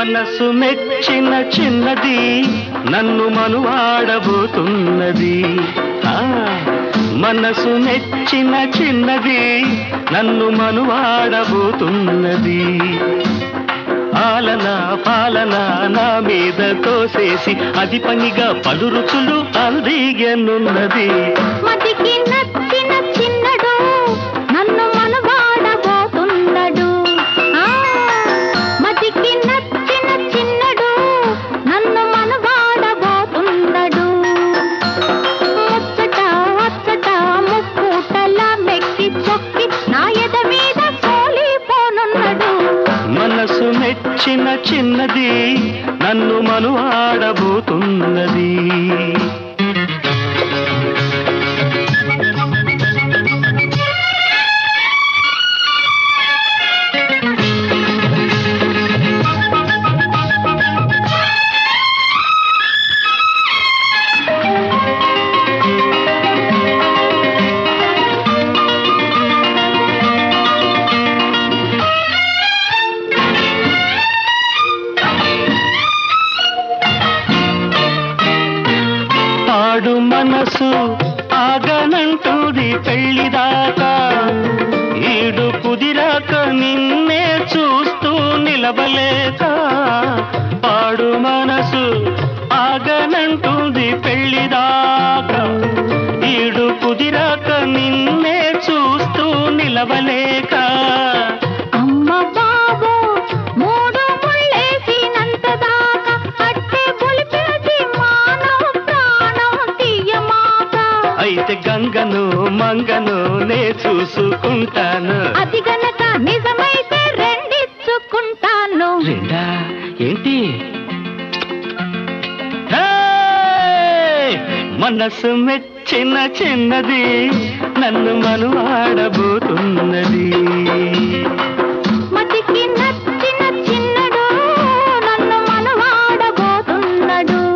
మనసు మెచ్చిన చిన్నది నన్ను మనువాడబోతున్నది. మనసు మెచ్చిన చిన్నది నన్ను మనువాడబోతున్నది. ఆలన పాలన నా మీద తోసేసి అది పనిగా పలు రుచులు అందియనున్నది. మదికి నచ్చిన చిన్నడు నన్ను మనవాడబోతున్నాడు. మదికి నచ్చిన చిన్నడు నన్ను మనవాడబోతున్నాడు. ముచ్చట అచ్చట ముక్కుటలా మెక్కి చొక్కి నా ఎద మీద సోలిపోనున్నాడు. మనసు మెచ్చిన చిన్నది నన్ను మనువాడబోతున్నది. ఆడు మనసు ఆగనంటుంది పెళ్లిదాకా, ఈడు కుదిరాక నిన్నే చూస్తూ నిలబలేక. ఆడు మనసు ఆగనంటుంది పెళ్లిదాకా, ఈడు కుదిరాక నిన్నే చూస్తూ నిలబలేక. అమ్మ బాబో మూడు ముళ్ళేసినంత దాకా అట్టే పులిపేసి మానవ ప్రాణం తీయమాక. అయితే గంగను మంగను నే చూసుకుంటాను. అది గనక నిజమైతే రెండిచ్చుకుంటాను. రెండా ఏంటి? మనసు మెచ్చిన చిన్నది నన్ను మనువాడబోతున్నది. మదికి నచ్చిన చిన్నడు నన్ను మనవాడబోతున్నాడు.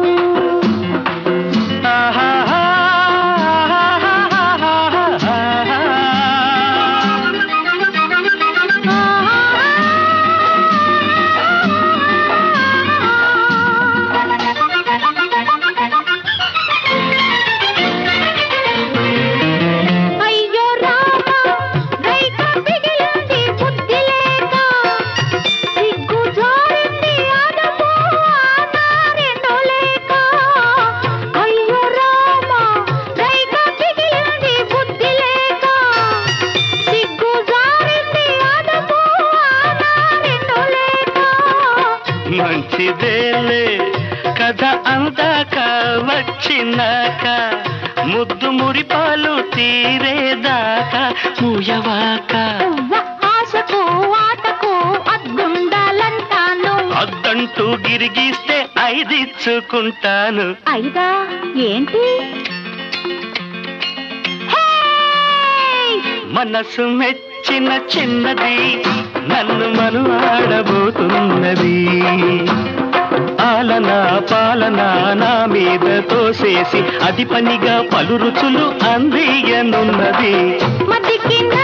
అయ్యో రామ రైక పిగిలింది బుద్ధి లేక, సిగ్గు జారింది అదము ఆనారెండు లేక. అయ్యో రామ రైక పిగిలింది బుద్ధి లేక, సిగ్గు జారింది అదము ఆనారెండు లేక. మంచిదేలే కథ అందాక వచ్చినాక, ముద్దు మురిపాలు తీరేదాకా మూయవాక. ఆశకు ఆటకు అద్దుండాలంటాను. అద్దంటూ గిరిగిస్తే ఐదిచ్చుకుంటాను. అయిదా ఏంటి? మనసు మెచ్చిన చిన్నది నన్ను మనువాడబోతున్నది. ఆలన పాలన నా మీద తోసేసి అది పనిగా పలు రుచులు అందియనున్నది. మదికి